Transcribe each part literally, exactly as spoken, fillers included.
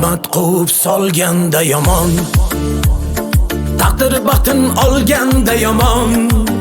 Omad quvib solganda yomon, taqdir baxtin olganda yomon.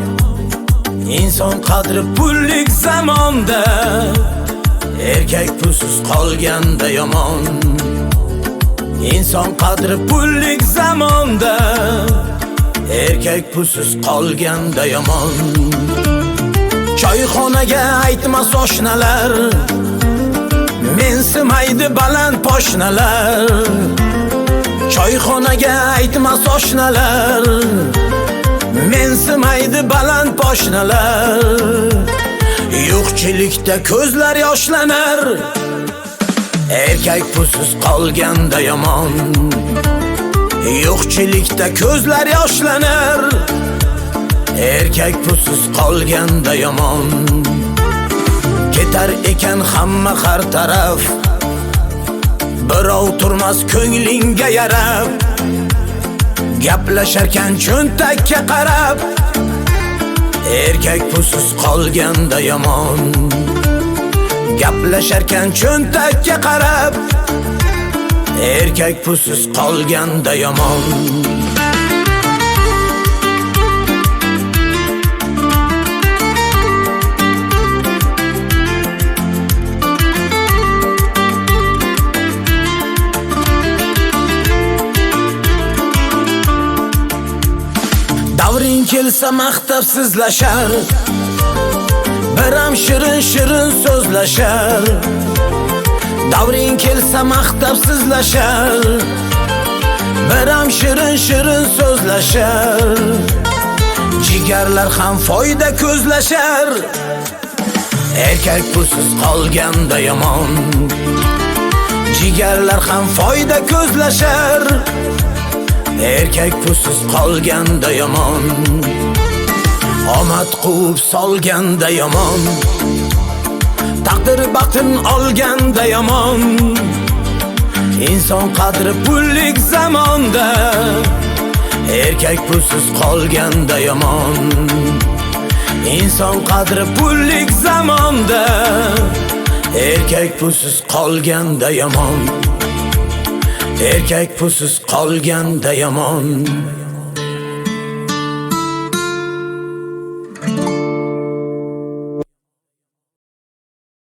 Inson qadri pullik zamonda, erkak pulsiz qolganda yomon. Inson qadri pullik zamonda, erkak pulsiz qolganda yomon. Choyxonaga aytmas oshnalar, mensimaydi baland poshnalar. Choyxonaga aytmas oshnalar, mensimaydi baland poshnalar. Yo'qchilikda ko'zlar yoshlanar, erkak pulsiz qolganda yomon. Yo'qchilikda ko'zlar yoshlanar, erkak pulsiz qolganda yomon. Ketar ekan hamma har taraf, birov turmas ko'nglingga yarab. Gaplasharkan cho'ntakka qarab, erkak pulsiz qolganda yomon. Gaplasharkan cho'ntakka qarab, erkak pulsiz qolganda yomon. Davring kelsa maqtabsizlashar, biram shirin shirin so'zlashar. Davring kelsa maqtabsizlashar, biram shirin shirin so'zlashar. Jigarlar ham foyda ko'zlashar, erkak pulsiz qolganda yomon. Jigarlar ham foyda ko'zlashar, erkak pulsiz qolganda yomon. Omad quvib solganda yomon, taqdir baxtin olganda yomon. Inson qadri pullik zamonda, erkak pulsiz qolganda yomon. Inson qadri pullik zamonda, erkak pulsiz qolganda yomon. Erkak pulsiz qolganda yomon.